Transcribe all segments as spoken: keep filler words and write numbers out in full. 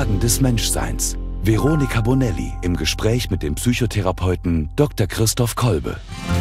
Fragen des Menschseins. Veronika Bonelli im Gespräch mit dem Psychotherapeuten Doktor Christoph Kolbe.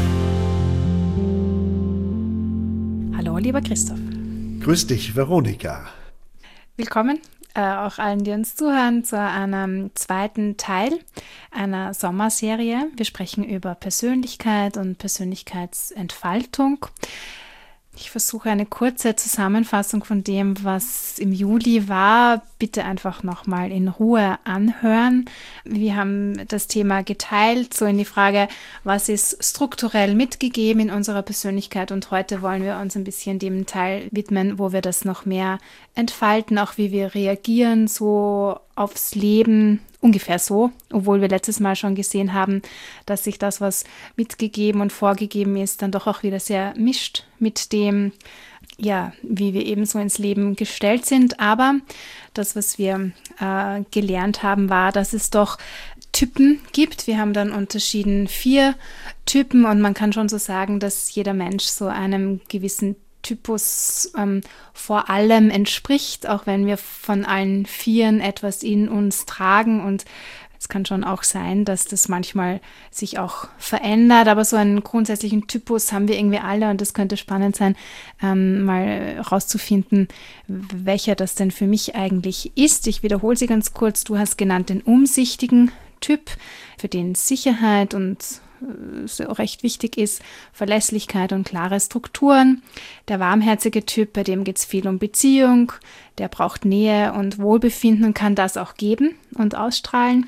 Hallo, lieber Christoph. Grüß dich, Veronika. Willkommen äh, auch allen, die uns zuhören, zu einem zweiten Teil einer Sommerserie. Wir sprechen über Persönlichkeit und Persönlichkeitsentfaltung. Ich versuche eine kurze Zusammenfassung von dem, was im Juli war. Bitte einfach nochmal in Ruhe anhören. Wir haben das Thema geteilt, so in die Frage, was ist strukturell mitgegeben in unserer Persönlichkeit. Und heute wollen wir uns ein bisschen dem Teil widmen, wo wir das noch mehr entfalten, auch wie wir reagieren so aufs Leben, ungefähr so, obwohl wir letztes Mal schon gesehen haben, dass sich das, was mitgegeben und vorgegeben ist, dann doch auch wieder sehr mischt mit dem, ja, wie wir eben so ins Leben gestellt sind. Aber das, was wir äh, gelernt haben, war, dass es doch Typen gibt. Wir haben dann unterschieden vier Typen und man kann schon so sagen, dass jeder Mensch so einem gewissen Typus ähm, vor allem entspricht, auch wenn wir von allen Vieren etwas in uns tragen, und es kann schon auch sein, dass das manchmal sich auch verändert, aber so einen grundsätzlichen Typus haben wir irgendwie alle, und das könnte spannend sein, ähm, mal rauszufinden, welcher das denn für mich eigentlich ist. Ich wiederhole sie ganz kurz. Du hast genannt den umsichtigen Typ, für den Sicherheit und so recht wichtig ist, Verlässlichkeit und klare Strukturen. Der warmherzige Typ, bei dem geht es viel um Beziehung, der braucht Nähe und Wohlbefinden und kann das auch geben und ausstrahlen.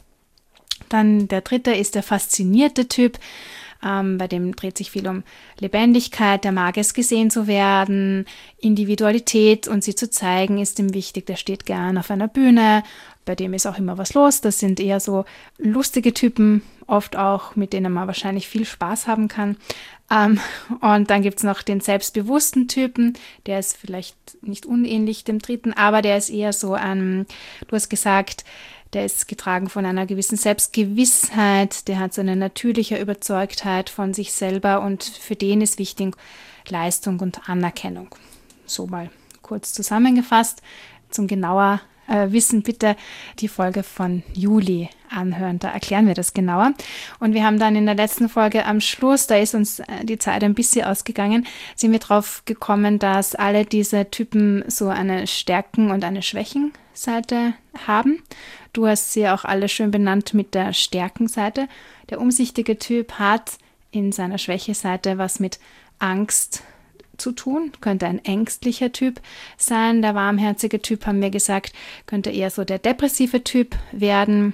Dann der dritte ist der faszinierte Typ, ähm, bei dem dreht sich viel um Lebendigkeit, der mag es, gesehen zu werden, Individualität und sie zu zeigen ist ihm wichtig, der steht gern auf einer Bühne, bei dem ist auch immer was los. Das sind eher so lustige Typen, oft auch, mit denen man wahrscheinlich viel Spaß haben kann. Ähm, und dann gibt es noch den selbstbewussten Typen, der ist vielleicht nicht unähnlich dem dritten, aber der ist eher so ein, du hast gesagt, der ist getragen von einer gewissen Selbstgewissheit, der hat so eine natürliche Überzeugtheit von sich selber, und für den ist wichtig Leistung und Anerkennung. So mal kurz zusammengefasst. Zum genauer äh, Wissen bitte die Folge von Juli anhören, da erklären wir das genauer. Und wir haben dann in der letzten Folge am Schluss, da ist uns die Zeit ein bisschen ausgegangen, sind wir drauf gekommen, dass alle diese Typen so eine Stärken- und eine Schwächenseite haben. Du hast sie auch alle schön benannt mit der Stärkenseite. Der umsichtige Typ hat in seiner Schwächeseite was mit Angst zu tun, könnte ein ängstlicher Typ sein. Der warmherzige Typ, haben wir gesagt, könnte eher so der depressive Typ werden.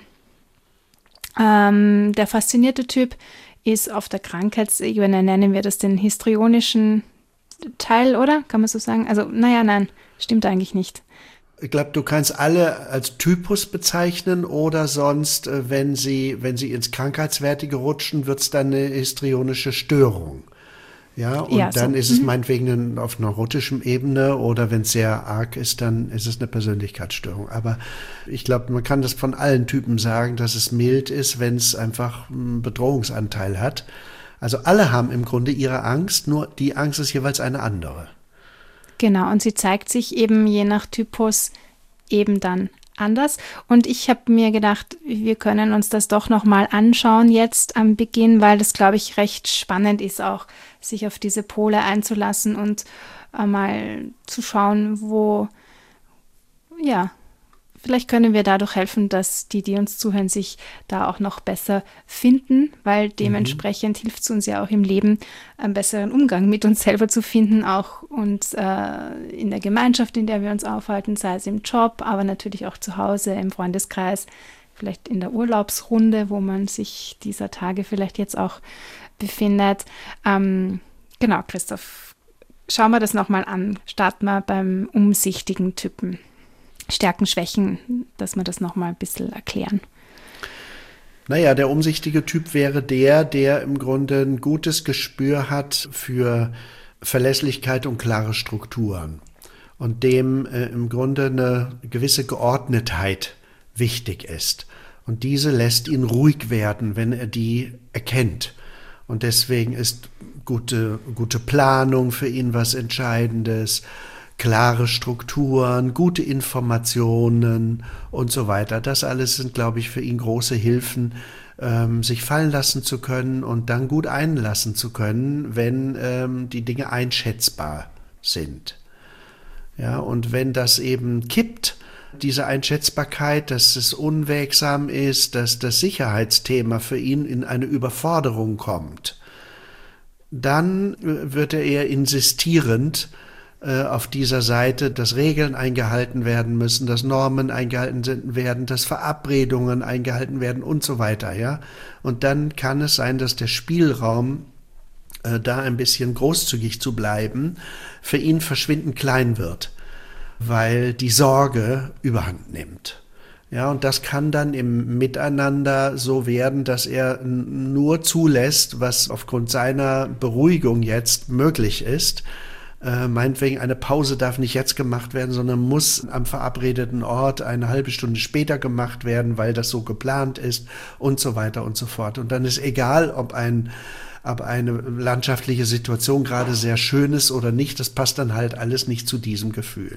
Ähm, der faszinierte Typ ist auf der Krankheitsebene, nennen wir das den histrionischen Teil, oder? Kann man so sagen? Also, naja, nein, stimmt eigentlich nicht. Ich glaube, du kannst alle als Typus bezeichnen, oder sonst, wenn sie, wenn sie ins Krankheitswertige rutschen, wird es dann eine histrionische Störung. Ja, und ja, dann so. ist es mhm. meinetwegen auf neurotischem Ebene, oder wenn es sehr arg ist, dann ist es eine Persönlichkeitsstörung. Aber ich glaube, man kann das von allen Typen sagen, dass es mild ist, wenn es einfach einen Bedrohungsanteil hat. Also alle haben im Grunde ihre Angst, nur die Angst ist jeweils eine andere. Genau, und sie zeigt sich eben je nach Typus eben dann anders. Und ich habe mir gedacht, wir können uns das doch nochmal anschauen jetzt am Beginn, weil das, glaube ich, recht spannend ist, auch sich auf diese Pole einzulassen und äh, mal zu schauen, wo, ja, vielleicht können wir dadurch helfen, dass die, die uns zuhören, sich da auch noch besser finden, weil dementsprechend mhm. hilft es uns ja auch im Leben, einen besseren Umgang mit uns selber zu finden, auch und äh, in der Gemeinschaft, in der wir uns aufhalten, sei es im Job, aber natürlich auch zu Hause, im Freundeskreis, vielleicht in der Urlaubsrunde, wo man sich dieser Tage vielleicht jetzt auch befindet. Ähm, genau, Christoph, schauen wir das nochmal an. Starten wir beim umsichtigen Typen. Stärken, Schwächen, dass wir das nochmal ein bisschen erklären. Naja, der umsichtige Typ wäre der, der im Grunde ein gutes Gespür hat für Verlässlichkeit und klare Strukturen und dem äh, im Grunde eine gewisse Geordnetheit wichtig ist. Und diese lässt ihn ruhig werden, wenn er die erkennt. Und deswegen ist gute, gute Planung für ihn was Entscheidendes, klare Strukturen, gute Informationen und so weiter. Das alles sind, glaube ich, für ihn große Hilfen, ähm, sich fallen lassen zu können und dann gut einlassen zu können, wenn ähm, die Dinge einschätzbar sind. Ja, und wenn das eben kippt, diese Einschätzbarkeit, dass es unwägsam ist, dass das Sicherheitsthema für ihn in eine Überforderung kommt, dann wird er eher insistierend äh, auf dieser Seite, dass Regeln eingehalten werden müssen, dass Normen eingehalten werden, dass Verabredungen eingehalten werden und so weiter. Ja? Und dann kann es sein, dass der Spielraum, äh, da ein bisschen großzügig zu bleiben, für ihn verschwindend klein wird, weil die Sorge überhand nimmt. Ja, und das kann dann im Miteinander so werden, dass er nur zulässt, was aufgrund seiner Beruhigung jetzt möglich ist. Äh, meinetwegen, eine Pause darf nicht jetzt gemacht werden, sondern muss am verabredeten Ort eine halbe Stunde später gemacht werden, weil das so geplant ist und so weiter und so fort. Und dann ist egal, ob ein ob eine landschaftliche Situation gerade sehr schön ist oder nicht, das passt dann halt alles nicht zu diesem Gefühl.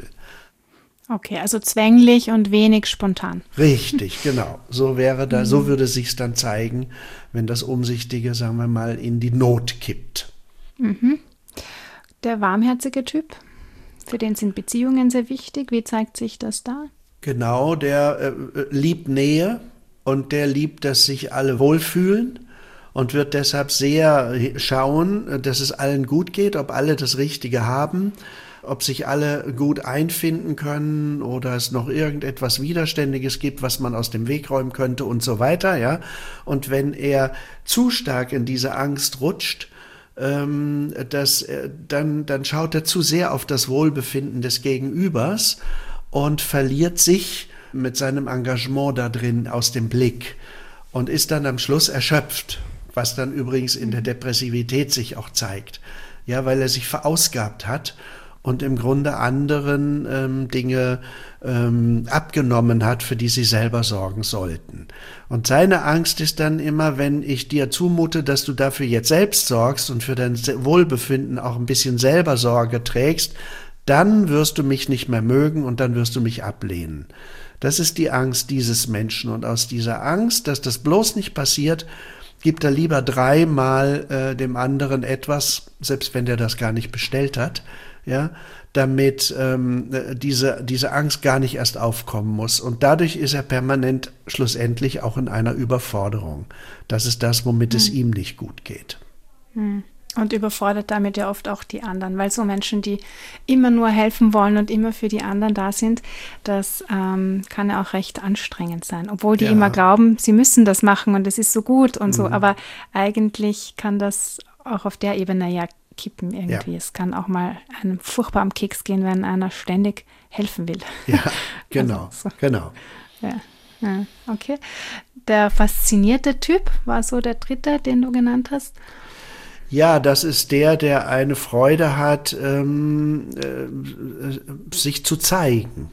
Okay, also zwänglich und wenig spontan. Richtig, genau. So wäre da, mhm. so würde es sich dann zeigen, wenn das Umsichtige, sagen wir mal, in die Not kippt. Mhm. Der warmherzige Typ, für den sind Beziehungen sehr wichtig. Wie zeigt sich das da? Genau, der äh, liebt Nähe und der liebt, dass sich alle wohlfühlen. Und wird deshalb sehr schauen, dass es allen gut geht, ob alle das Richtige haben, ob sich alle gut einfinden können oder es noch irgendetwas Widerständiges gibt, was man aus dem Weg räumen könnte und so weiter. Ja. Und wenn er zu stark in diese Angst rutscht, ähm, das, dann, dann schaut er zu sehr auf das Wohlbefinden des Gegenübers und verliert sich mit seinem Engagement da drin aus dem Blick und ist dann am Schluss erschöpft. Was dann übrigens in der Depressivität sich auch zeigt. Ja, weil er sich verausgabt hat und im Grunde anderen ähm, Dinge ähm, abgenommen hat, für die sie selber sorgen sollten. Und seine Angst ist dann immer, wenn ich dir zumute, dass du dafür jetzt selbst sorgst und für dein Wohlbefinden auch ein bisschen selber Sorge trägst, dann wirst du mich nicht mehr mögen und dann wirst du mich ablehnen. Das ist die Angst dieses Menschen. Und aus dieser Angst, dass das bloß nicht passiert, gibt er lieber dreimal äh, dem anderen etwas, selbst wenn der das gar nicht bestellt hat, ja, damit ähm, diese, diese Angst gar nicht erst aufkommen muss. Und dadurch ist er permanent schlussendlich auch in einer Überforderung. Das ist das, womit hm. es ihm nicht gut geht. Hm. Und überfordert damit ja oft auch die anderen, weil so Menschen, die immer nur helfen wollen und immer für die anderen da sind, das ähm, kann ja auch recht anstrengend sein, obwohl die ja. immer glauben, sie müssen das machen und es ist so gut und mhm. so, aber eigentlich kann das auch auf der Ebene ja kippen irgendwie. Ja. Es kann auch mal einem furchtbar am Keks gehen, wenn einer ständig helfen will. Ja, genau, also, so. genau. Ja. Ja, okay. Der faszinierte Typ war so der dritte, den du genannt hast. Ja, das ist der, der eine Freude hat, ähm, äh, sich zu zeigen.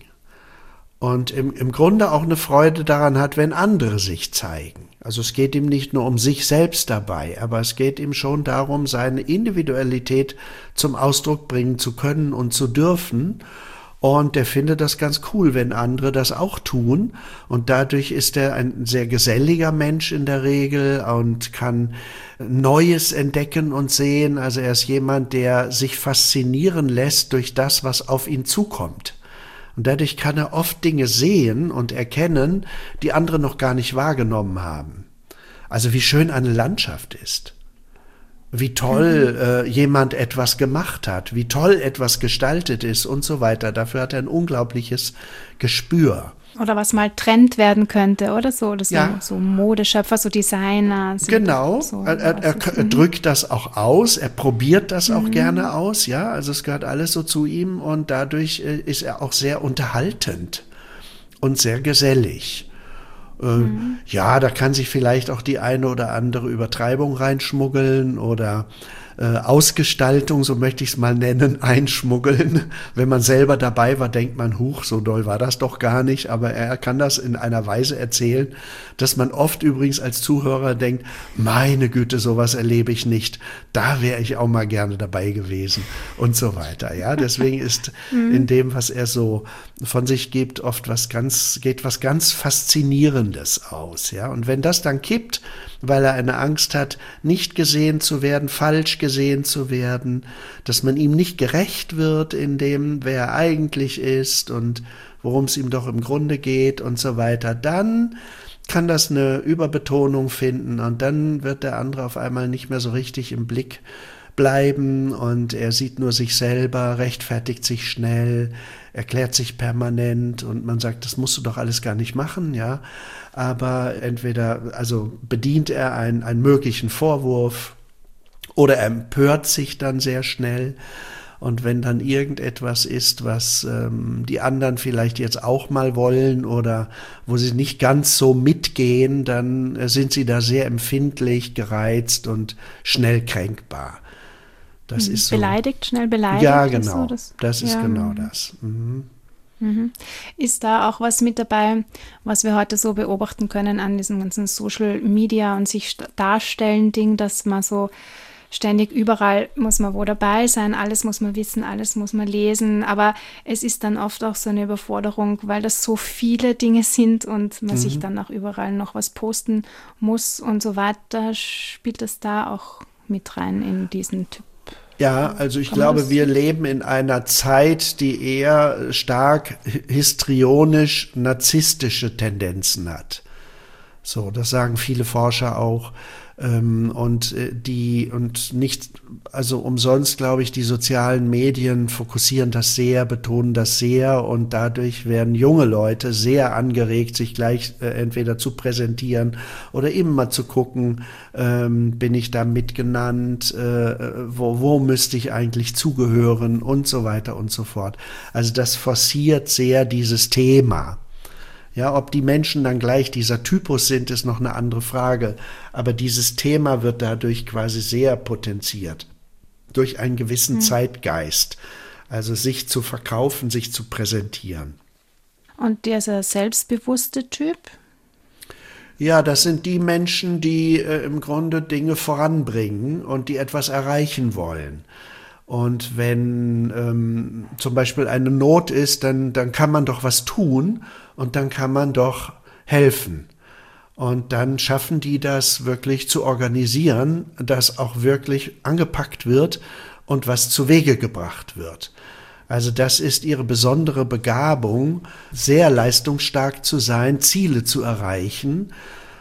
Und im, im Grunde auch eine Freude daran hat, wenn andere sich zeigen. Also es geht ihm nicht nur um sich selbst dabei, aber es geht ihm schon darum, seine Individualität zum Ausdruck bringen zu können und zu dürfen. Und der findet das ganz cool, wenn andere das auch tun. Und dadurch ist er ein sehr geselliger Mensch in der Regel und kann Neues entdecken und sehen. Also er ist jemand, der sich faszinieren lässt durch das, was auf ihn zukommt. Und dadurch kann er oft Dinge sehen und erkennen, die andere noch gar nicht wahrgenommen haben. Also wie schön eine Landschaft ist. Wie toll äh, jemand etwas gemacht hat, wie toll etwas gestaltet ist und so weiter. Dafür hat er ein unglaubliches Gespür. Oder was mal Trend werden könnte oder so. Oder so, ja. so Modeschöpfer, so Designer. Genau, so er, er, er, er drückt das auch aus, er probiert das auch mhm. gerne aus. Ja, also es gehört alles so zu ihm und dadurch äh, ist er auch sehr unterhaltend und sehr gesellig. Mhm. Ja, da kann sich vielleicht auch die eine oder andere Übertreibung reinschmuggeln oder äh, Ausgestaltung, so möchte ich es mal nennen, einschmuggeln. Wenn man selber dabei war, denkt man, huch, so doll war das doch gar nicht. Aber er kann das in einer Weise erzählen, dass man oft übrigens als Zuhörer denkt, meine Güte, sowas erlebe ich nicht. Da wäre ich auch mal gerne dabei gewesen und so weiter. Ja, deswegen ist in dem, was er so von sich gibt, oft was ganz, geht was ganz Faszinierendes aus. Ja, und wenn das dann kippt, weil er eine Angst hat, nicht gesehen zu werden, falsch gesehen zu werden, dass man ihm nicht gerecht wird in dem, wer er eigentlich ist und worum es ihm doch im Grunde geht und so weiter, dann kann das eine Überbetonung finden und dann wird der andere auf einmal nicht mehr so richtig im Blick bleiben und er sieht nur sich selber, rechtfertigt sich schnell, erklärt sich permanent und man sagt, das musst du doch alles gar nicht machen, ja. Aber entweder, also bedient er einen, einen möglichen Vorwurf oder er empört sich dann sehr schnell. Und wenn dann irgendetwas ist, was ähm, die anderen vielleicht jetzt auch mal wollen oder wo sie nicht ganz so mitgehen, dann äh, sind sie da sehr empfindlich, gereizt und schnell kränkbar. Das mhm. ist so. Beleidigt, schnell beleidigt? Ja, genau. Ist so das, das ist ja. genau das. Mhm. Mhm. Ist da auch was mit dabei, was wir heute so beobachten können an diesem ganzen Social Media und sich darstellen Ding, dass man so ständig überall muss man wo dabei sein, alles muss man wissen, alles muss man lesen, aber es ist dann oft auch so eine Überforderung, weil das so viele Dinge sind und man mhm. sich dann auch überall noch was posten muss und so weiter. Spielt das da auch mit rein in diesen Typ? Ja, also ich glaube, wir leben in einer Zeit, die eher stark histrionisch-narzisstische Tendenzen hat. So, das sagen viele Forscher auch. Und die, und nicht, also umsonst, glaube ich, die sozialen Medien fokussieren das sehr, betonen das sehr und dadurch werden junge Leute sehr angeregt, sich gleich äh, entweder zu präsentieren oder eben mal zu gucken, ähm, bin ich da mitgenannt, äh, wo, wo müsste ich eigentlich zugehören und so weiter und so fort. Also das forciert sehr dieses Thema. Ja, ob die Menschen dann gleich dieser Typus sind, ist noch eine andere Frage. Aber dieses Thema wird dadurch quasi sehr potenziert. Durch einen gewissen mhm. Zeitgeist. Also sich zu verkaufen, sich zu präsentieren. Und dieser selbstbewusste Typ? Ja, das sind die Menschen, die äh, im Grunde Dinge voranbringen und die etwas erreichen wollen. Und wenn ähm, zum Beispiel eine Not ist, dann, dann kann man doch was tun und dann kann man doch helfen. Und dann schaffen die das wirklich zu organisieren, dass auch wirklich angepackt wird und was zu Wege gebracht wird. Also das ist ihre besondere Begabung, sehr leistungsstark zu sein, Ziele zu erreichen.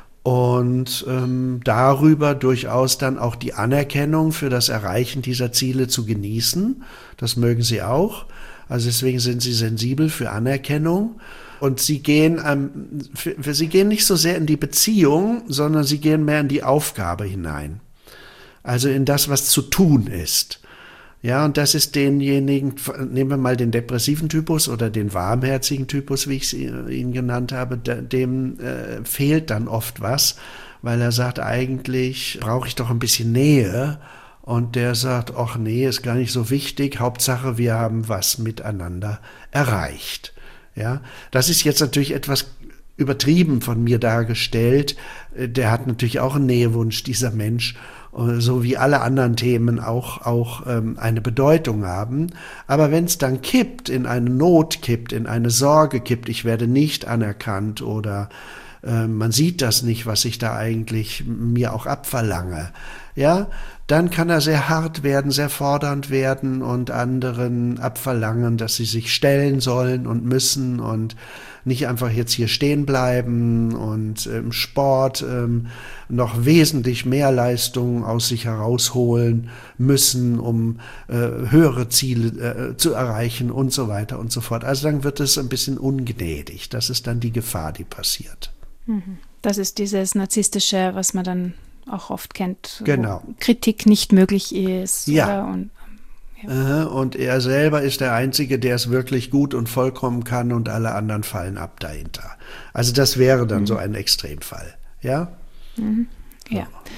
Und ähm, darüber durchaus dann auch die Anerkennung für das Erreichen dieser Ziele zu genießen. Das mögen sie auch. Also deswegen sind sie sensibel für Anerkennung. Und sie gehen, ähm, für, für sie gehen nicht so sehr in die Beziehung, sondern sie gehen mehr in die Aufgabe hinein. Also in das, was zu tun ist. Ja, und das ist denjenigen, nehmen wir mal den depressiven Typus oder den warmherzigen Typus, wie ich ihn genannt habe, dem äh, fehlt dann oft was, weil er sagt, eigentlich brauche ich doch ein bisschen Nähe. Und der sagt, ach nee, ist gar nicht so wichtig, Hauptsache wir haben was miteinander erreicht. Ja, das ist jetzt natürlich etwas übertrieben von mir dargestellt. Der hat natürlich auch einen Nähewunsch, dieser Mensch, so wie alle anderen Themen auch, auch ähm, eine Bedeutung haben. Aber wenn es dann kippt, in eine Not kippt, in eine Sorge kippt, ich werde nicht anerkannt oder äh, man sieht das nicht, was ich da eigentlich mir auch abverlange, ja, dann kann er sehr hart werden, sehr fordernd werden und anderen abverlangen, dass sie sich stellen sollen und müssen und nicht einfach jetzt hier stehen bleiben und im Sport ähm, noch wesentlich mehr Leistung aus sich herausholen müssen, um äh, höhere Ziele äh, zu erreichen und so weiter und so fort. Also dann wird es ein bisschen ungnädig. Das ist dann die Gefahr, die passiert. Das ist dieses Narzisstische, was man dann auch oft kennt, genau. Wo Kritik nicht möglich ist. Ja. Oder? Und Ja. Und er selber ist der Einzige, der es wirklich gut und vollkommen kann und alle anderen fallen ab dahinter. Also das wäre dann mhm. so ein Extremfall, ja? Mhm. Ja.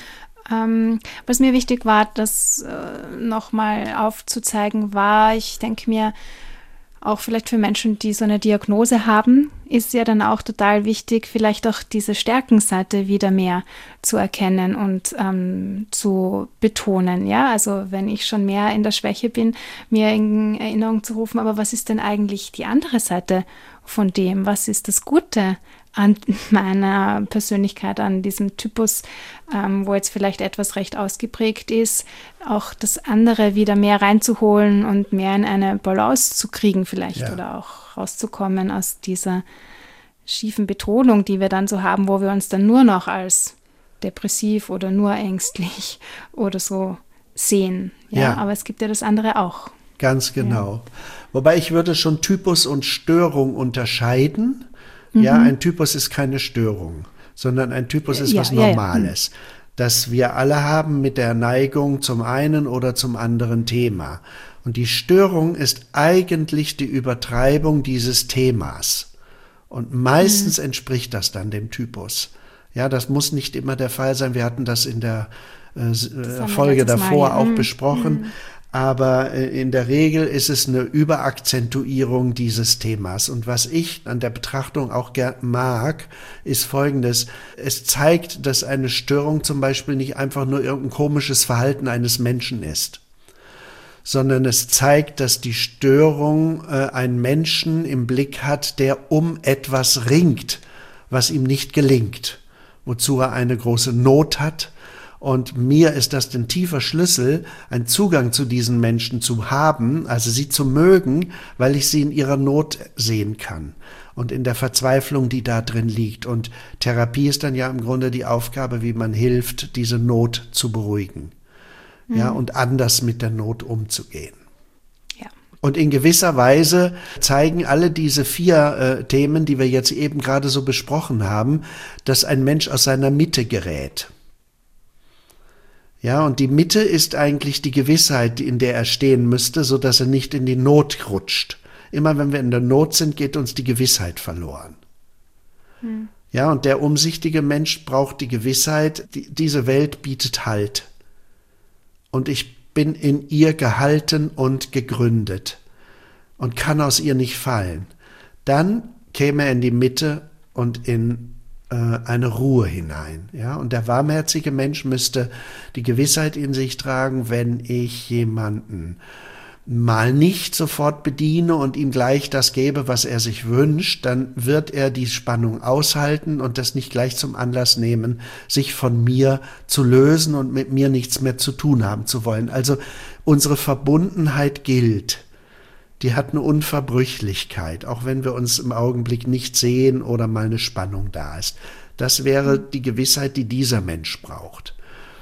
Ähm, was mir wichtig war, das äh, nochmal aufzuzeigen, war, ich denke mir, auch vielleicht für Menschen, die so eine Diagnose haben, ist ja dann auch total wichtig, vielleicht auch diese Stärkenseite wieder mehr zu erkennen und ähm, zu betonen. Ja, also wenn ich schon mehr in der Schwäche bin, mir in Erinnerung zu rufen, aber was ist denn eigentlich die andere Seite von dem? Was ist das Gute an meiner Persönlichkeit, an diesem Typus, ähm, wo jetzt vielleicht etwas recht ausgeprägt ist, auch das andere wieder mehr reinzuholen und mehr in eine Balance zu kriegen vielleicht, ja, oder auch rauszukommen aus dieser schiefen Betonung, die wir dann so haben, wo wir uns dann nur noch als depressiv oder nur ängstlich oder so sehen. Ja, ja. Aber es gibt ja das andere auch. Ganz genau. Ja. Wobei ich würde schon Typus und Störung unterscheiden. Ja, ein Typus ist keine Störung, sondern ein Typus ist ja, was Normales, ja, ja. das wir alle haben mit der Neigung zum einen oder zum anderen Thema. Und die Störung ist eigentlich die Übertreibung dieses Themas. Und meistens mhm. entspricht das dann dem Typus. Ja, das muss nicht immer der Fall sein. Wir hatten das in der äh, Folge davor Mal. auch mhm. besprochen. Mhm. Aber in der Regel ist es eine Überakzentuierung dieses Themas. Und was ich an der Betrachtung auch gern mag, ist Folgendes. Es zeigt, dass eine Störung zum Beispiel nicht einfach nur irgendein komisches Verhalten eines Menschen ist, sondern es zeigt, dass die Störung äh, einen Menschen im Blick hat, der um etwas ringt, was ihm nicht gelingt, wozu er eine große Not hat. Und mir ist das ein tiefer Schlüssel, einen Zugang zu diesen Menschen zu haben, also sie zu mögen, weil ich sie in ihrer Not sehen kann und in der Verzweiflung, die da drin liegt. Und Therapie ist dann ja im Grunde die Aufgabe, wie man hilft, diese Not zu beruhigen, mhm. ja, und anders mit der Not umzugehen. Ja. Und in gewisser Weise zeigen alle diese vier äh, Themen, die wir jetzt eben gerade so besprochen haben, dass ein Mensch aus seiner Mitte gerät. Ja, und die Mitte ist eigentlich die Gewissheit, in der er stehen müsste, so dass er nicht in die Not rutscht. Immer wenn wir in der Not sind, geht uns die Gewissheit verloren. Hm. Ja, und der umsichtige Mensch braucht die Gewissheit, die, diese Welt bietet Halt. Und ich bin in ihr gehalten und gegründet und kann aus ihr nicht fallen. Dann käme er in die Mitte und in eine Ruhe hinein. Ja? Und der warmherzige Mensch müsste die Gewissheit in sich tragen, wenn ich jemanden mal nicht sofort bediene und ihm gleich das gebe, was er sich wünscht, dann wird er die Spannung aushalten und das nicht gleich zum Anlass nehmen, sich von mir zu lösen und mit mir nichts mehr zu tun haben zu wollen. Also unsere Verbundenheit gilt. Die hat eine Unverbrüchlichkeit, auch wenn wir uns im Augenblick nicht sehen oder mal eine Spannung da ist. Das wäre die Gewissheit, die dieser Mensch braucht.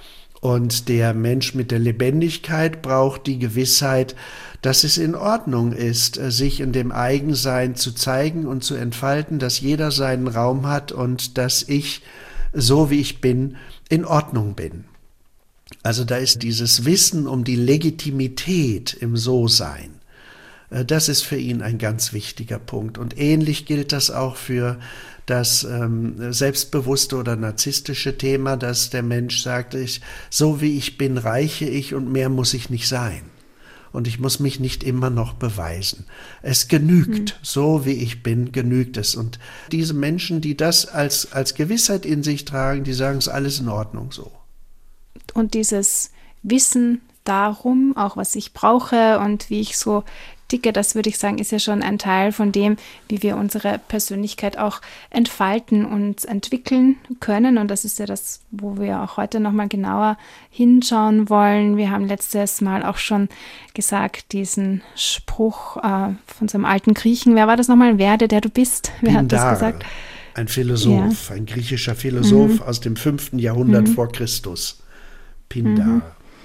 Und der Mensch mit der Lebendigkeit braucht die Gewissheit, dass es in Ordnung ist, sich in dem Eigensein zu zeigen und zu entfalten, dass jeder seinen Raum hat und dass ich, so wie ich bin, in Ordnung bin. Also da ist dieses Wissen um die Legitimität im So-Sein. Das ist für ihn ein ganz wichtiger Punkt. Und ähnlich gilt das auch für das ähm, selbstbewusste oder narzisstische Thema, dass der Mensch sagt, ich, so wie ich bin, reiche ich und mehr muss ich nicht sein. Und ich muss mich nicht immer noch beweisen. Es genügt, hm. so wie ich bin, genügt es. Und diese Menschen, die das als, als Gewissheit in sich tragen, die sagen, es ist alles in Ordnung so. Und dieses Wissen darum, auch was ich brauche und wie ich so ticke, das würde ich sagen, ist ja schon ein Teil von dem, wie wir unsere Persönlichkeit auch entfalten und entwickeln können. Und das ist ja das, wo wir auch heute nochmal genauer hinschauen wollen. Wir haben letztes Mal auch schon gesagt, diesen Spruch äh, von so einem alten Griechen. Wer war das nochmal? Werde, der du bist. Wer Pindar, hat das gesagt? Ein Philosoph, ja. ein griechischer Philosoph mhm. aus dem fünften Jahrhundert mhm. vor Christus. Pindar. Mhm.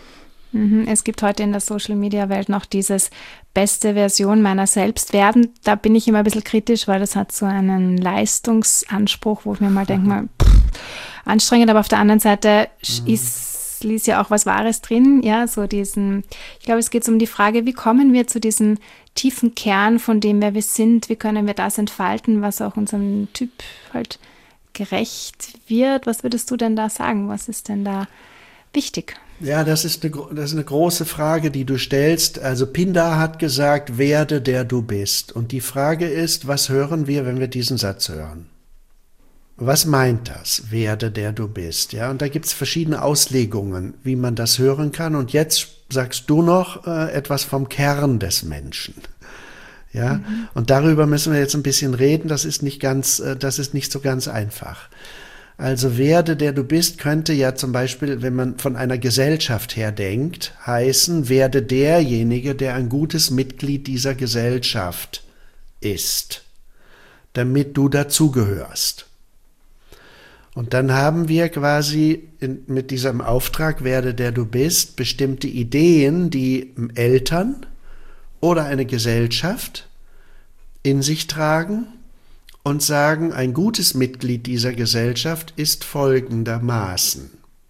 Es gibt heute in der Social-Media-Welt noch dieses beste Version meiner selbst werden. Da bin ich immer ein bisschen kritisch, weil das hat so einen Leistungsanspruch, wo ich mir mal denke, mal, pff, anstrengend, aber auf der anderen Seite mhm. ist, ist ja auch was Wahres drin. Ja, so diesen, ich glaube, es geht um die Frage, wie kommen wir zu diesem tiefen Kern, von dem wer wir sind, wie können wir das entfalten, was auch unserem Typ halt gerecht wird. Was würdest du denn da sagen? Was ist denn da wichtig. Ja, das ist, eine, das ist eine große Frage, die du stellst. Also Pindar hat gesagt, werde der du bist. Und die Frage ist, was hören wir, wenn wir diesen Satz hören? Was meint das, werde der du bist? Ja, und da gibt es verschiedene Auslegungen, wie man das hören kann. Und jetzt sagst du noch äh, etwas vom Kern des Menschen. Ja, mhm. Und darüber müssen wir jetzt ein bisschen reden. Das ist nicht ganz, äh, das ist nicht so ganz einfach. Also werde der du bist könnte ja zum Beispiel, wenn man von einer Gesellschaft her denkt, heißen, werde derjenige, der ein gutes Mitglied dieser Gesellschaft ist, damit du dazugehörst. Und dann haben wir quasi in, mit diesem Auftrag, werde der du bist, bestimmte Ideen, die Eltern oder eine Gesellschaft in sich tragen und sagen, ein gutes Mitglied dieser Gesellschaft ist folgendermaßen: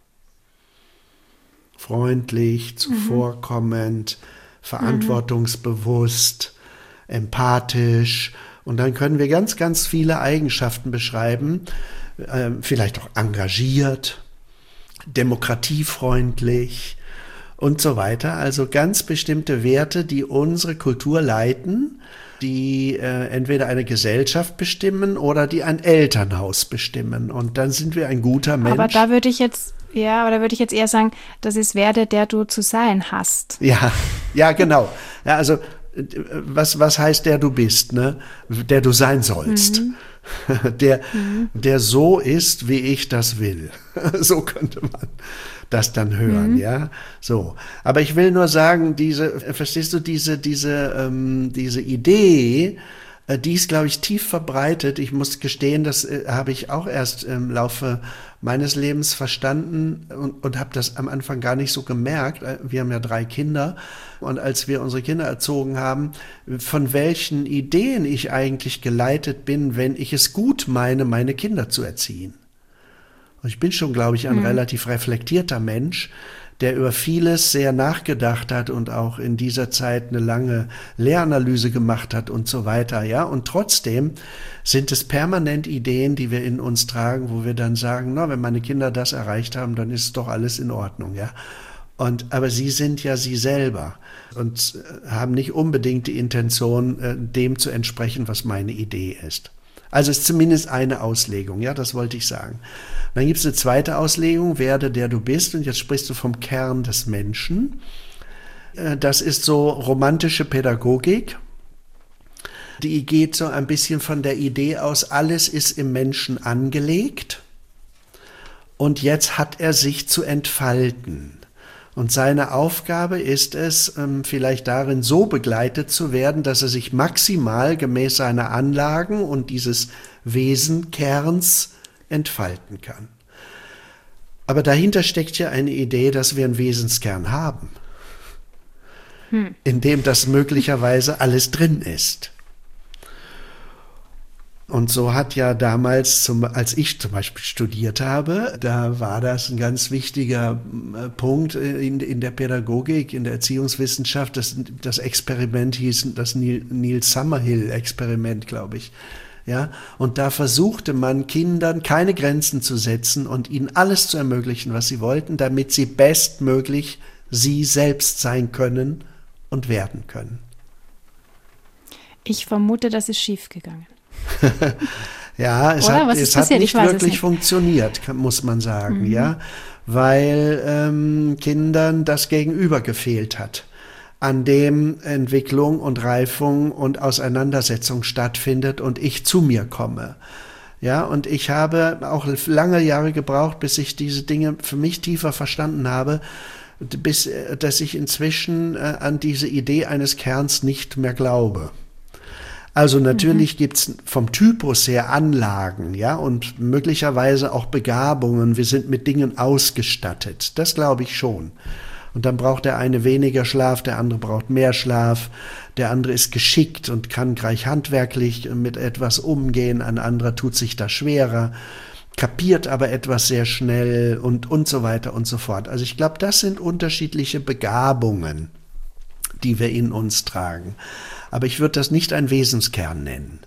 freundlich, zuvorkommend, mhm. verantwortungsbewusst, empathisch. Und dann können wir ganz, ganz viele Eigenschaften beschreiben, äh, vielleicht auch engagiert, demokratiefreundlich und so weiter. Also ganz bestimmte Werte, die unsere Kultur leiten, die äh, entweder eine Gesellschaft bestimmen oder die ein Elternhaus bestimmen. Und dann sind wir ein guter Mensch. Aber da würde ich jetzt, ja, aber da würde ich jetzt eher sagen, das ist werde, der du zu sein hast. Ja, ja, genau. Ja, also was, was heißt der du bist, ne? Der du sein sollst. Mhm. Der, mhm. der so ist, wie ich das will. So könnte man das dann hören, mhm. ja. So. Aber ich will nur sagen, diese, verstehst du, diese, diese, ähm, diese Idee, äh, die ist, glaube ich, tief verbreitet. Ich muss gestehen, das äh, habe ich auch erst im Laufe meines Lebens verstanden und, und habe das am Anfang gar nicht so gemerkt. Wir haben ja drei Kinder und als wir unsere Kinder erzogen haben, von welchen Ideen ich eigentlich geleitet bin, wenn ich es gut meine, meine Kinder zu erziehen. Und ich bin schon, glaube ich, ein mhm. relativ reflektierter Mensch, der über vieles sehr nachgedacht hat und auch in dieser Zeit eine lange Lehranalyse gemacht hat und so weiter, ja. Und trotzdem sind es permanent Ideen, die wir in uns tragen, wo wir dann sagen, na, wenn meine Kinder das erreicht haben, dann ist doch alles in Ordnung, ja. Und, aber sie sind ja sie selber und haben nicht unbedingt die Intention, dem zu entsprechen, was meine Idee ist. Also ist zumindest eine Auslegung, ja, das wollte ich sagen. Dann gibt es eine zweite Auslegung, werde der du bist, und jetzt sprichst du vom Kern des Menschen. Das ist so romantische Pädagogik. Die geht so ein bisschen von der Idee aus, alles ist im Menschen angelegt und jetzt hat er sich zu entfalten. Und seine Aufgabe ist es, vielleicht darin so begleitet zu werden, dass er sich maximal gemäß seiner Anlagen und dieses Wesenkerns entfalten kann. Aber dahinter steckt ja eine Idee, dass wir einen Wesenskern haben, hm. in dem das möglicherweise alles drin ist. Und so hat ja damals, zum, als ich zum Beispiel studiert habe, da war das ein ganz wichtiger äh, Punkt in, in der Pädagogik, in der Erziehungswissenschaft. Das, das Experiment hieß das Neil, Neil Summerhill-Experiment, glaube ich. Ja, und da versuchte man Kindern keine Grenzen zu setzen und ihnen alles zu ermöglichen, was sie wollten, damit sie bestmöglich sie selbst sein können und werden können. Ich vermute, das ist schiefgegangen. Ja, es Oder? hat, es hat nicht wirklich nicht. funktioniert, muss man sagen, mhm. ja, weil ähm, Kindern das Gegenüber gefehlt hat, an dem Entwicklung und Reifung und Auseinandersetzung stattfindet und ich zu mir komme. Ja, und ich habe auch lange Jahre gebraucht, bis ich diese Dinge für mich tiefer verstanden habe, bis, dass ich inzwischen äh, an diese Idee eines Kerns nicht mehr glaube. Also natürlich mhm. gibt's vom Typus her Anlagen, ja, und möglicherweise auch Begabungen. Wir sind mit Dingen ausgestattet. Das glaube ich schon. Und dann braucht der eine weniger Schlaf, der andere braucht mehr Schlaf. Der andere ist geschickt und kann gleich handwerklich mit etwas umgehen. Ein anderer tut sich da schwerer, kapiert aber etwas sehr schnell und, und so weiter und so fort. Also ich glaube, das sind unterschiedliche Begabungen, die wir in uns tragen. Aber ich würde das nicht ein Wesenskern nennen.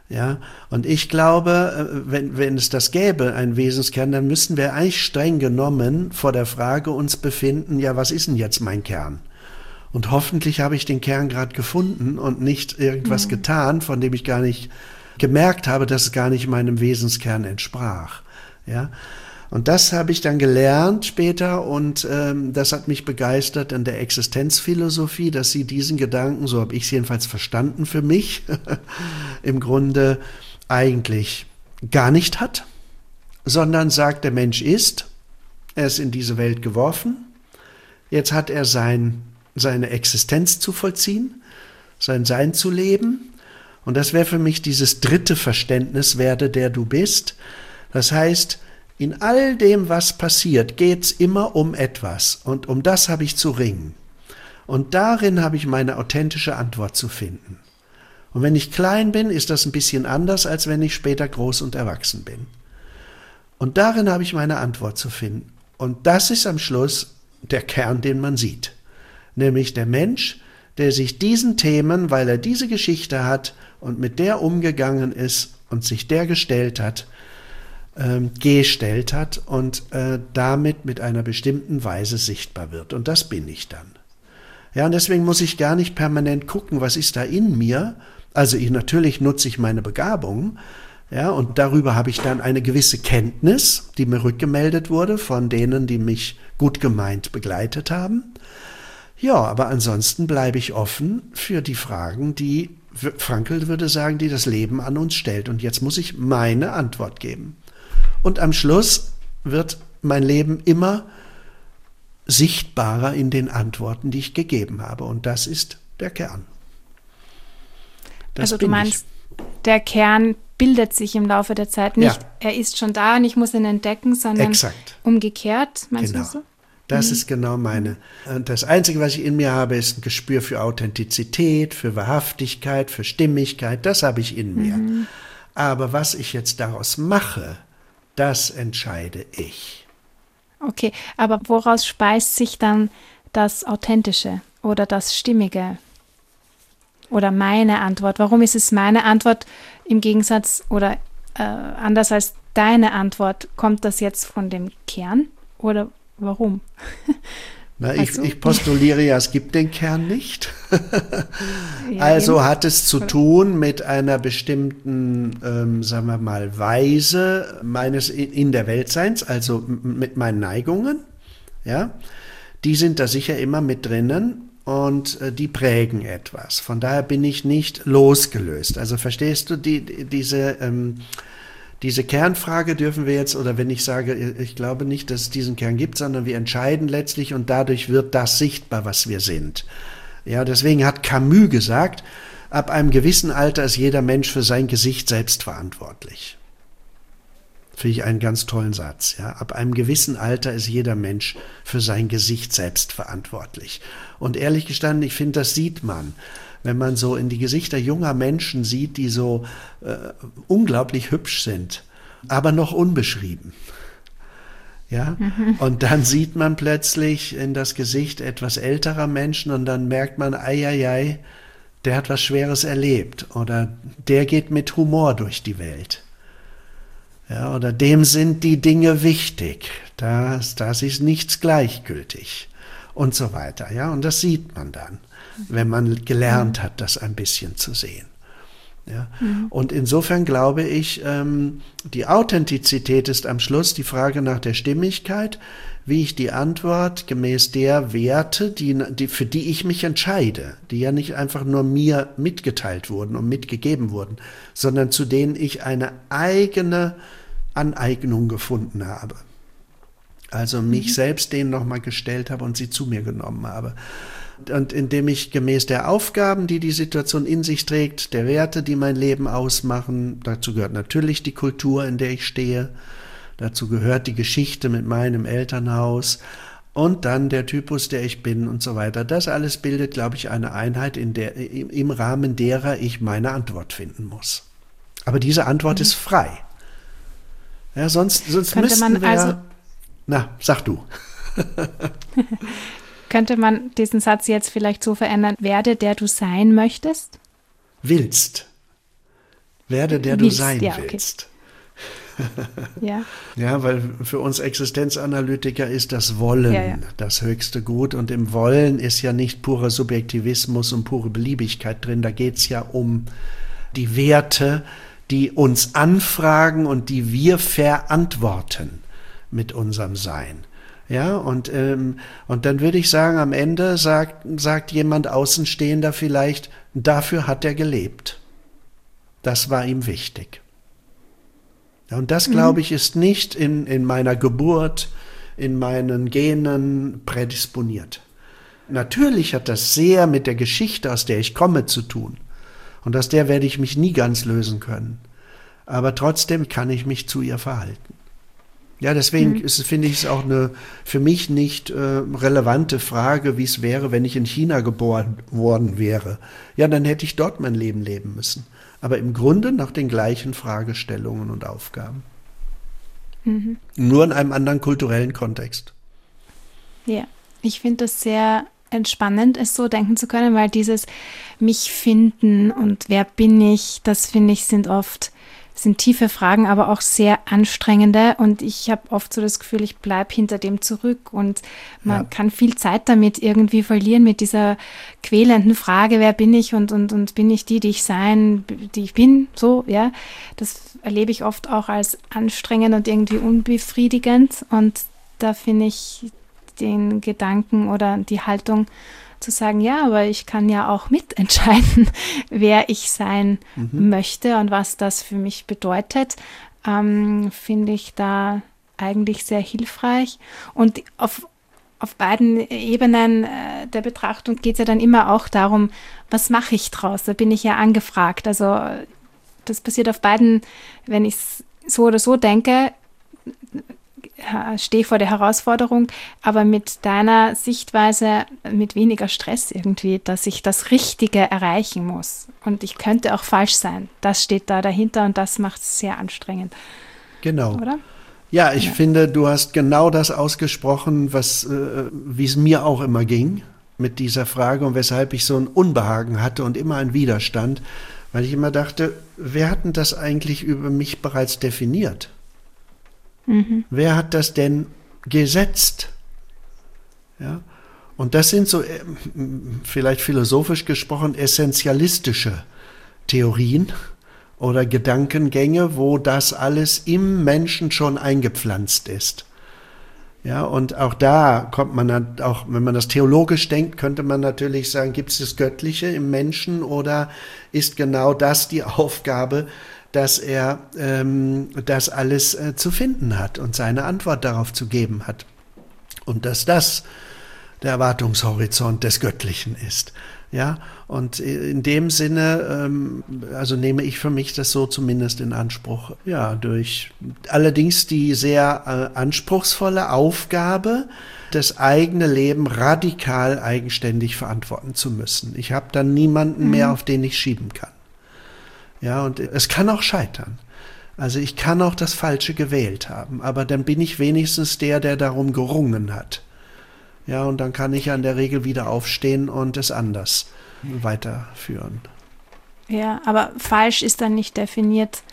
Ja, und ich glaube, wenn, wenn es das gäbe, einen Wesenskern, dann müssten wir eigentlich streng genommen vor der Frage uns befinden, ja, was ist denn jetzt mein Kern? Und hoffentlich habe ich den Kern gerade gefunden und nicht irgendwas mhm. getan, von dem ich gar nicht gemerkt habe, dass es gar nicht meinem Wesenskern entsprach. Ja, und das habe ich dann gelernt später und ähm, das hat mich begeistert in der Existenzphilosophie, dass sie diesen Gedanken, so habe ich es jedenfalls verstanden für mich, im Grunde eigentlich gar nicht hat, sondern sagt, der Mensch ist, er ist in diese Welt geworfen, jetzt hat er sein, seine Existenz zu vollziehen, sein Sein zu leben und das wäre für mich dieses dritte Verständnis, werde der du bist. Das heißt, in all dem, was passiert, geht es immer um etwas und um das habe ich zu ringen. Und darin habe ich meine authentische Antwort zu finden. Und wenn ich klein bin, ist das ein bisschen anders, als wenn ich später groß und erwachsen bin. Und darin habe ich meine Antwort zu finden. Und das ist am Schluss der Kern, den man sieht. Nämlich der Mensch, der sich diesen Themen, weil er diese Geschichte hat und mit der umgegangen ist und sich der gestellt hat, ähm, gestellt hat und äh, damit mit einer bestimmten Weise sichtbar wird. Und das bin ich dann. Ja, und deswegen muss ich gar nicht permanent gucken, was ist da in mir. Also ich, natürlich nutze ich meine Begabung, ja, und darüber habe ich dann eine gewisse Kenntnis, die mir rückgemeldet wurde von denen, die mich gut gemeint begleitet haben. Ja, aber ansonsten bleibe ich offen für die Fragen, die, Frankl würde sagen, die das Leben an uns stellt. Und jetzt muss ich meine Antwort geben. Und am Schluss wird mein Leben immer sichtbarer in den Antworten, die ich gegeben habe. Und das ist der Kern. Das also du meinst, ich. Der Kern bildet sich im Laufe der Zeit nicht, ja. Er ist schon da und ich muss ihn entdecken, sondern Exakt. Umgekehrt, meinst genau. du so? Das mhm. ist genau meine. Und das Einzige, was ich in mir habe, ist ein Gespür für Authentizität, für Wahrhaftigkeit, für Stimmigkeit. Das habe ich in mir. Mhm. Aber was ich jetzt daraus mache, das entscheide ich. Okay, aber woraus speist sich dann das Authentische oder das Stimmige? Oder meine Antwort? Warum ist es meine Antwort im Gegensatz oder äh, anders als deine Antwort? Kommt das jetzt von dem Kern oder warum? Na, ich, ich postuliere ja, es gibt den Kern nicht. Ja, also eben. Hat es zu tun mit einer bestimmten, ähm, sagen wir mal, Weise meines in der Weltseins, also mit meinen Neigungen. Ja, die sind da sicher immer mit drinnen und äh, die prägen etwas. Von daher bin ich nicht losgelöst. Also verstehst du die, die, diese ähm, Diese Kernfrage dürfen wir jetzt, oder wenn ich sage, ich glaube nicht, dass es diesen Kern gibt, sondern wir entscheiden letztlich und dadurch wird das sichtbar, was wir sind. Ja, deswegen hat Camus gesagt, ab einem gewissen Alter ist jeder Mensch für sein Gesicht selbst verantwortlich. Finde ich einen ganz tollen Satz. Ja, ab einem gewissen Alter ist jeder Mensch für sein Gesicht selbst verantwortlich. Und ehrlich gestanden, ich finde, das sieht man. Wenn man so in die Gesichter junger Menschen sieht, die so äh, unglaublich hübsch sind, aber noch unbeschrieben. Ja? Mhm. Und dann sieht man plötzlich in das Gesicht etwas älterer Menschen und dann merkt man, ei, ei, ei, der hat was Schweres erlebt oder der geht mit Humor durch die Welt. Ja, oder dem sind die Dinge wichtig, das, das ist nichts gleichgültig und so weiter. Ja? Und das sieht man dann, wenn man gelernt hat, das ein bisschen zu sehen. Ja? Mhm. Und insofern glaube ich, ähm, die Authentizität ist am Schluss die Frage nach der Stimmigkeit, wie ich die Antwort gemäß der Werte, die, die, für die ich mich entscheide, die ja nicht einfach nur mir mitgeteilt wurden und mitgegeben wurden, sondern zu denen ich eine eigene Aneignung gefunden habe. Also mich mhm. selbst denen nochmal gestellt habe und sie zu mir genommen habe. Und indem ich gemäß der Aufgaben, die die Situation in sich trägt, der Werte, die mein Leben ausmachen, dazu gehört natürlich die Kultur, in der ich stehe, dazu gehört die Geschichte mit meinem Elternhaus und dann der Typus, der ich bin und so weiter. Das alles bildet, glaube ich, eine Einheit, in der, im Rahmen derer ich meine Antwort finden muss. Aber diese Antwort mhm. ist frei. Ja, sonst, sonst Könnte müssten man wir... Also na, sag du. Könnte man diesen Satz jetzt vielleicht so verändern, werde der du sein möchtest? Willst. Werde, der du sein ja, willst. Okay. ja. Ja, weil für uns Existenzanalytiker ist das Wollen ja, ja. das höchste Gut. Und im Wollen ist ja nicht purer Subjektivismus und pure Beliebigkeit drin. Da geht es ja um die Werte, die uns anfragen und die wir verantworten mit unserem Sein. Ja, und, ähm, und dann würde ich sagen, am Ende sagt, sagt jemand Außenstehender vielleicht, dafür hat er gelebt. Das war ihm wichtig. Ja, und das, glaube ich, ist nicht in, in meiner Geburt, in meinen Genen prädisponiert. Natürlich hat das sehr mit der Geschichte, aus der ich komme, zu tun. Und aus der werde ich mich nie ganz lösen können. Aber trotzdem kann ich mich zu ihr verhalten. Ja, deswegen mhm. ist, finde ich es auch eine für mich nicht äh, relevante Frage, wie es wäre, wenn ich in China geboren worden wäre. Ja, dann hätte ich dort mein Leben leben müssen. Aber im Grunde nach den gleichen Fragestellungen und Aufgaben. Mhm. Nur in einem anderen kulturellen Kontext. Ja, ich finde das sehr entspannend, es so denken zu können, weil dieses mich finden und wer bin ich, das finde ich sind oft sind tiefe Fragen, aber auch sehr anstrengende und ich habe oft so das Gefühl, ich bleibe hinter dem zurück und man ja. kann viel Zeit damit irgendwie verlieren mit dieser quälenden Frage, wer bin ich und, und, und bin ich die, die ich sein, die ich bin, so, ja, das erlebe ich oft auch als anstrengend und irgendwie unbefriedigend und da finde ich den Gedanken oder die Haltung zu sagen, ja, aber ich kann ja auch mitentscheiden, wer ich sein mhm. möchte und was das für mich bedeutet, ähm, finde ich da eigentlich sehr hilfreich. Und auf, auf beiden Ebenen äh, der Betrachtung geht es ja dann immer auch darum, was mache ich draus? Da bin ich ja angefragt. Also das passiert auf beiden, wenn ich es so oder so denke, stehe vor der Herausforderung, aber mit deiner Sichtweise mit weniger Stress irgendwie, dass ich das Richtige erreichen muss. Und ich könnte auch falsch sein. Das steht da dahinter und das macht es sehr anstrengend. Genau. Oder? Ja, ich ja. finde, du hast genau das ausgesprochen, was, äh, wie es mir auch immer ging mit dieser Frage und weshalb ich so ein Unbehagen hatte und immer einen Widerstand, weil ich immer dachte, wer hat denn das eigentlich über mich bereits definiert? Mhm. Wer hat das denn gesetzt? Ja? Und das sind so, äh, vielleicht philosophisch gesprochen, essentialistische Theorien oder Gedankengänge, wo das alles im Menschen schon eingepflanzt ist. Ja, und auch da kommt man, auch wenn man das theologisch denkt, könnte man natürlich sagen, gibt es das Göttliche im Menschen oder ist genau das die Aufgabe, dass er ähm, das alles äh, zu finden hat und seine Antwort darauf zu geben hat. Und dass das der Erwartungshorizont des Göttlichen ist. Ja, und in dem Sinne, ähm, also nehme ich für mich das so zumindest in Anspruch. Ja, durch allerdings die sehr äh, anspruchsvolle Aufgabe, das eigene Leben radikal eigenständig verantworten zu müssen. Ich habe dann niemanden mehr, auf den ich schieben kann. Ja, und es kann auch scheitern. Also ich kann auch das Falsche gewählt haben, aber dann bin ich wenigstens der, der darum gerungen hat. Ja, und dann kann ich ja in der Regel wieder aufstehen und es anders weiterführen. Ja, aber falsch ist dann nicht definiert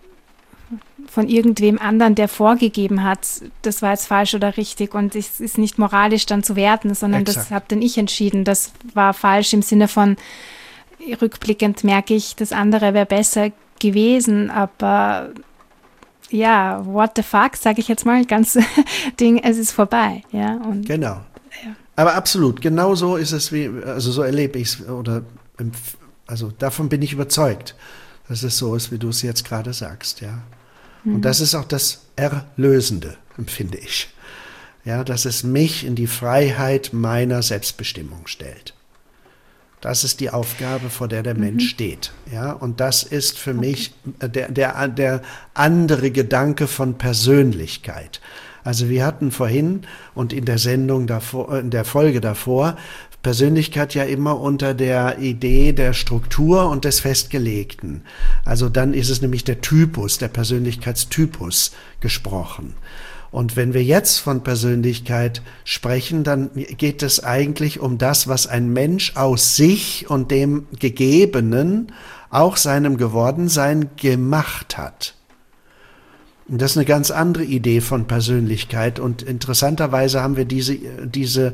von irgendwem anderen, der vorgegeben hat, das war jetzt falsch oder richtig und es ist nicht moralisch dann zu werten, sondern Exakt. Das habe dann ich entschieden. Das war falsch im Sinne von rückblickend merke ich, das andere wäre besser gewesen, aber ja, what the fuck, sage ich jetzt mal, ganz Ding, es ist vorbei. Ja, und, genau. Ja. Aber absolut, genau so ist es, wie, also so erlebe ich es, oder also davon bin ich überzeugt, dass es so ist, wie du es jetzt gerade sagst, ja. Mhm. Und das ist auch das Erlösende, empfinde ich. Ja, dass es mich in die Freiheit meiner Selbstbestimmung stellt. Das ist die Aufgabe, vor der der mhm. Mensch steht. Ja, und das ist für okay. mich der, der, der andere Gedanke von Persönlichkeit. Also wir hatten vorhin und in der Sendung davor, in der Folge davor, Persönlichkeit ja immer unter der Idee der Struktur und des Festgelegten. Also dann ist es nämlich der Typus, der Persönlichkeitstypus gesprochen. Und wenn wir jetzt von Persönlichkeit sprechen, dann geht es eigentlich um das, was ein Mensch aus sich und dem Gegebenen auch seinem Gewordensein gemacht hat. Und das ist eine ganz andere Idee von Persönlichkeit. Und interessanterweise haben wir diese, diese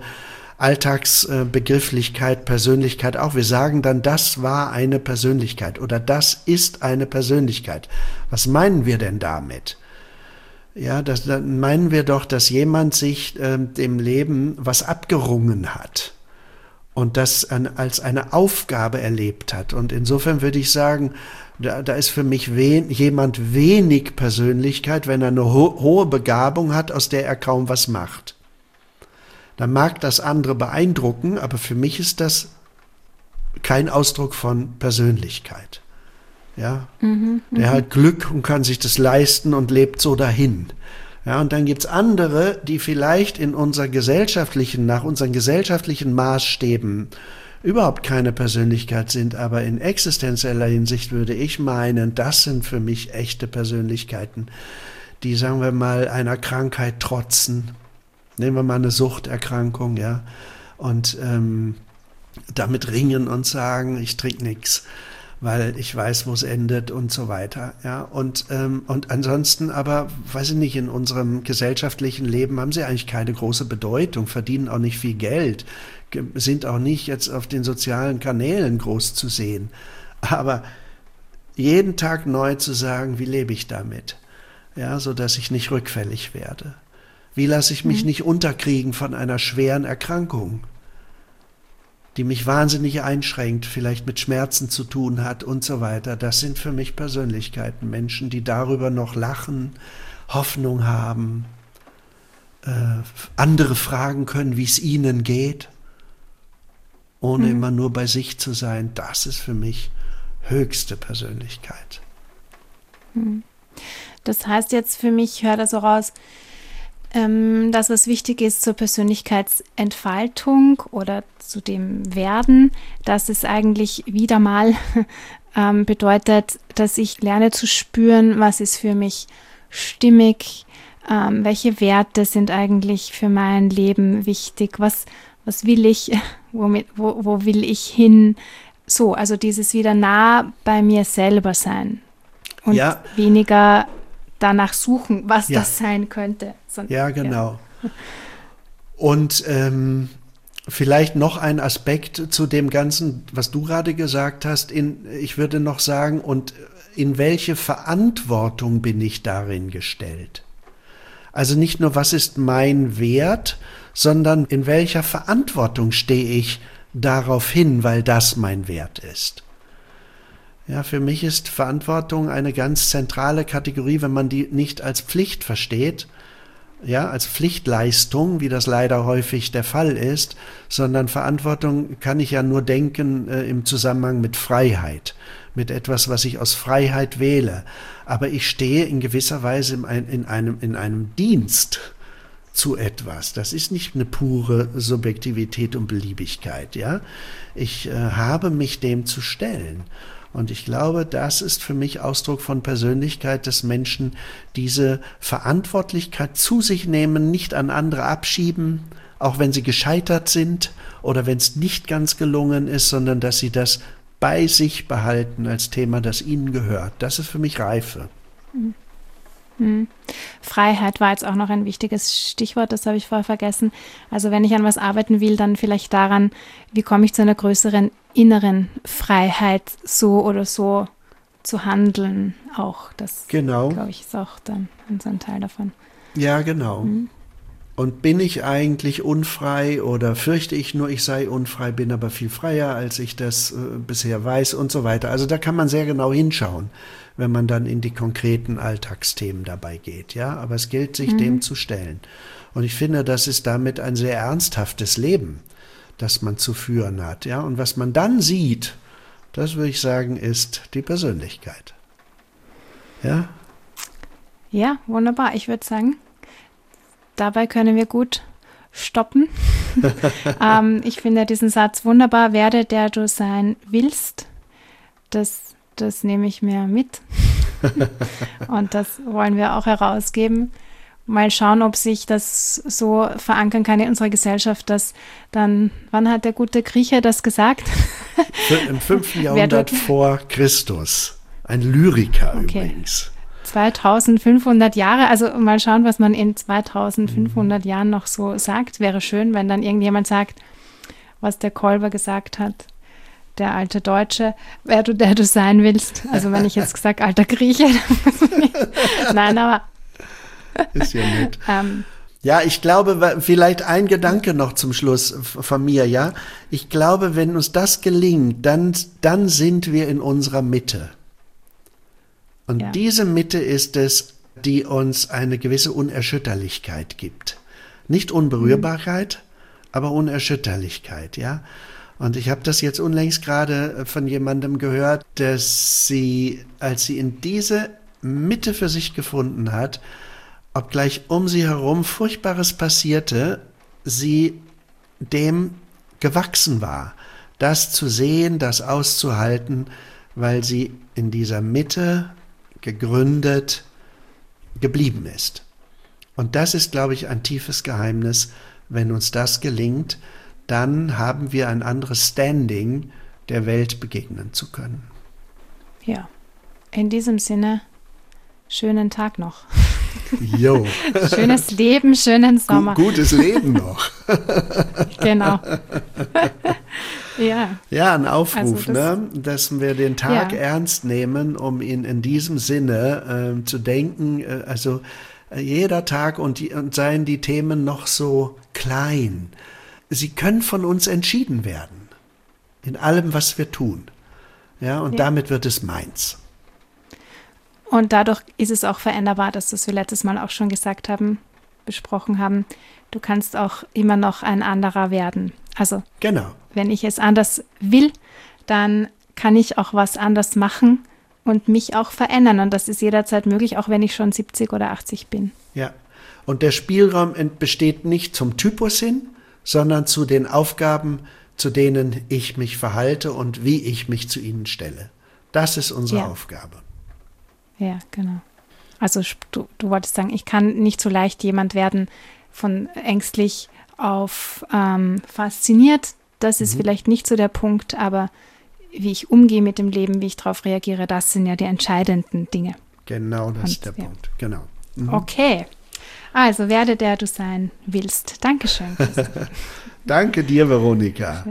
Alltagsbegrifflichkeit, Persönlichkeit auch. Wir sagen dann, das war eine Persönlichkeit oder das ist eine Persönlichkeit. Was meinen wir denn damit? Ja, das, dann meinen wir doch, dass jemand sich äh, dem Leben was abgerungen hat und das an, als eine Aufgabe erlebt hat. Und insofern würde ich sagen, da, da ist für mich wen, jemand wenig Persönlichkeit, wenn er eine ho- hohe Begabung hat, aus der er kaum was macht. Dann mag das andere beeindrucken, aber für mich ist das kein Ausdruck von Persönlichkeit. Ja, mhm, der hat Glück und kann sich das leisten und lebt so dahin. Ja, und dann gibt's andere, die vielleicht in unserer gesellschaftlichen, nach unseren gesellschaftlichen Maßstäben überhaupt keine Persönlichkeit sind, aber in existenzieller Hinsicht würde ich meinen, das sind für mich echte Persönlichkeiten, die, sagen wir mal, einer Krankheit trotzen. Nehmen wir mal eine Suchterkrankung, ja, und ähm, damit ringen und sagen, ich trinke nichts, weil ich weiß, wo es endet und so weiter, ja, und ähm, und ansonsten aber, weiß ich nicht, in unserem gesellschaftlichen Leben haben sie eigentlich keine große Bedeutung, verdienen auch nicht viel Geld, sind auch nicht jetzt auf den sozialen Kanälen groß zu sehen, aber jeden Tag neu zu sagen, wie lebe ich damit, ja, so dass ich nicht rückfällig werde. Wie lasse ich mich mhm. nicht unterkriegen von einer schweren Erkrankung, die mich wahnsinnig einschränkt, vielleicht mit Schmerzen zu tun hat und so weiter. Das sind für mich Persönlichkeiten, Menschen, die darüber noch lachen, Hoffnung haben, äh, andere fragen können, wie es ihnen geht, ohne mhm. immer nur bei sich zu sein. Das ist für mich höchste Persönlichkeit. Das heißt jetzt für mich, ich höre das so raus, dass was wichtig ist zur Persönlichkeitsentfaltung oder zu dem Werden, dass es eigentlich wieder mal ähm, bedeutet, dass ich lerne zu spüren, was ist für mich stimmig, ähm, welche Werte sind eigentlich für mein Leben wichtig, was, was will ich, womit, wo, wo will ich hin, so, also dieses wieder nah bei mir selber sein und ja. weniger danach suchen, was ja. das sein könnte. Sondern, ja, genau. Ja. Und ähm, vielleicht noch ein Aspekt zu dem Ganzen, was du gerade gesagt hast. In, ich würde noch sagen, und in welche Verantwortung bin ich darin gestellt? Also nicht nur, was ist mein Wert, sondern in welcher Verantwortung stehe ich darauf hin, weil das mein Wert ist. Ja, für mich ist Verantwortung eine ganz zentrale Kategorie, wenn man die nicht als Pflicht versteht, ja, als Pflichtleistung, wie das leider häufig der Fall ist, sondern Verantwortung kann ich ja nur denken äh, im Zusammenhang mit Freiheit, mit etwas, was ich aus Freiheit wähle. Aber ich stehe in gewisser Weise in, ein, in, einem, in einem Dienst zu etwas. Das ist nicht eine pure Subjektivität und Beliebigkeit, ja. Ich äh, habe mich dem zu stellen. Und ich glaube, das ist für mich Ausdruck von Persönlichkeit, dass Menschen diese Verantwortlichkeit zu sich nehmen, nicht an andere abschieben, auch wenn sie gescheitert sind oder wenn es nicht ganz gelungen ist, sondern dass sie das bei sich behalten als Thema, das ihnen gehört. Das ist für mich Reife. Mhm. Mhm. Freiheit war jetzt auch noch ein wichtiges Stichwort, das habe ich vorher vergessen. Also wenn ich an was arbeiten will, dann vielleicht daran, wie komme ich zu einer größeren inneren Freiheit, so oder so zu handeln auch. Das, genau. glaube ich, ist auch dann so ein Teil davon. Ja, genau. Mhm. Und bin ich eigentlich unfrei oder fürchte ich nur, ich sei unfrei, bin aber viel freier, als ich das äh, bisher weiß und so weiter. Also da kann man sehr genau hinschauen, wenn man dann in die konkreten Alltagsthemen dabei geht. Ja, aber es gilt, sich mhm. dem zu stellen. Und ich finde, das ist damit ein sehr ernsthaftes Leben, das man zu führen hat. Ja, und was man dann sieht, das würde ich sagen, ist die Persönlichkeit. Ja? Ja, wunderbar. Ich würde sagen, dabei können wir gut stoppen. ähm, ich finde diesen Satz wunderbar, werde der du sein willst. Das, das nehme ich mir mit. Und das wollen wir auch herausgeben. Mal schauen, ob sich das so verankern kann in unserer Gesellschaft, dass dann, wann hat der gute Grieche das gesagt? Im fünften Jahrhundert vor Christus. Ein Lyriker okay. übrigens. zweitausendfünfhundert Jahre, also mal schauen, was man in zweitausendfünfhundert mhm. Jahren noch so sagt. Wäre schön, wenn dann irgendjemand sagt, was der Kolber gesagt hat, der alte Deutsche, wer du, der du sein willst. Also wenn ich jetzt gesagt, alter Grieche. Nein, aber ist ja nett. ähm, ja, ich glaube, vielleicht ein Gedanke noch zum Schluss von mir, ja. Ich glaube, wenn uns das gelingt, dann, dann sind wir in unserer Mitte. Und ja. diese Mitte ist es, die uns eine gewisse Unerschütterlichkeit gibt. Nicht Unberührbarkeit, mhm. aber Unerschütterlichkeit, ja. Und ich habe das jetzt unlängst gerade von jemandem gehört, dass sie, als sie in diese Mitte für sich gefunden hat, obgleich um sie herum Furchtbares passierte, sie dem gewachsen war, das zu sehen, das auszuhalten, weil sie in dieser Mitte gegründet geblieben ist. Und das ist, glaube ich, ein tiefes Geheimnis. Wenn uns das gelingt, dann haben wir ein anderes Standing, der Welt begegnen zu können. Ja, in diesem Sinne, schönen Tag noch. Jo. Schönes Leben, schönen Sommer. Gu- gutes Leben noch. Genau. Ja. Ja, ein Aufruf, also das, ne? Dass wir den Tag ja. ernst nehmen, um ihn in diesem Sinne äh, zu denken. Äh, also äh, jeder Tag und, die, und seien die Themen noch so klein. Sie können von uns entschieden werden. In allem, was wir tun. Ja, und ja. damit wird es meins. Und dadurch ist es auch veränderbar, dass das wir letztes Mal auch schon gesagt haben, besprochen haben. Du kannst auch immer noch ein anderer werden. Also, genau. wenn ich es anders will, dann kann ich auch was anders machen und mich auch verändern. Und das ist jederzeit möglich, auch wenn ich schon siebzig oder achtzig bin. Ja, und der Spielraum besteht nicht zum Typus hin, sondern zu den Aufgaben, zu denen ich mich verhalte und wie ich mich zu ihnen stelle. Das ist unsere ja. Aufgabe. Ja, genau. Also du, du wolltest sagen, ich kann nicht so leicht jemand werden von ängstlich auf ähm, fasziniert. Das ist mhm. vielleicht nicht so der Punkt, aber wie ich umgehe mit dem Leben, wie ich darauf reagiere, das sind ja die entscheidenden Dinge. Genau, das Und, ist der ja. Punkt. Genau. Mhm. Okay. Also werde der du sein willst. Dankeschön. Danke dir, Veronika.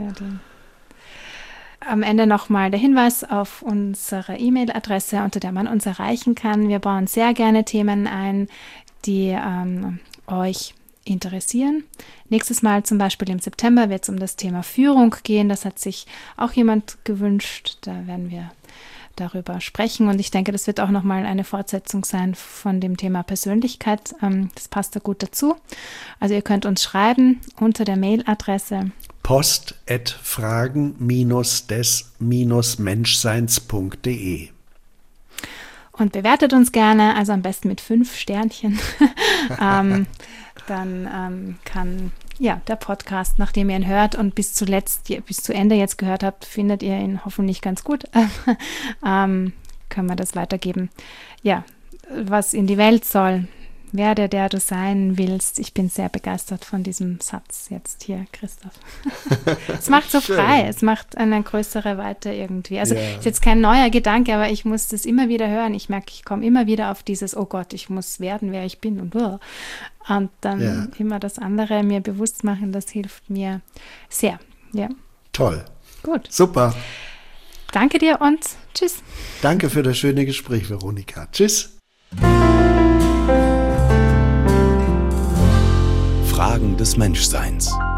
Am Ende nochmal der Hinweis auf unsere E-Mail-Adresse, unter der man uns erreichen kann. Wir bauen sehr gerne Themen ein, die ähm, euch interessieren. Nächstes Mal zum Beispiel im September wird es um das Thema Führung gehen. Das hat sich auch jemand gewünscht. Da werden wir darüber sprechen. Und ich denke, das wird auch nochmal eine Fortsetzung sein von dem Thema Persönlichkeit. Ähm, das passt da gut dazu. Also ihr könnt uns schreiben unter der Mailadresse post at fragen des menschseins punkt de. Und bewertet uns gerne, also am besten mit fünf Sternchen. ähm, dann ähm, kann ja der Podcast, nachdem ihr ihn hört und bis zuletzt, bis zu Ende jetzt gehört habt, findet ihr ihn hoffentlich ganz gut. ähm, können wir das weitergeben. Ja, was in die Welt soll. Werde, der du sein willst. Ich bin sehr begeistert von diesem Satz jetzt hier, Christoph. Es macht so frei, es macht eine größere Weite irgendwie. Also ja. ist jetzt kein neuer Gedanke, aber ich muss das immer wieder hören. Ich merke, ich komme immer wieder auf dieses, oh Gott, ich muss werden, wer ich bin und und dann ja. immer das andere mir bewusst machen, das hilft mir sehr. Ja. Toll. Gut. Super. Danke dir und tschüss. Danke für das schöne Gespräch, Veronika. Tschüss. Fragen des Menschseins.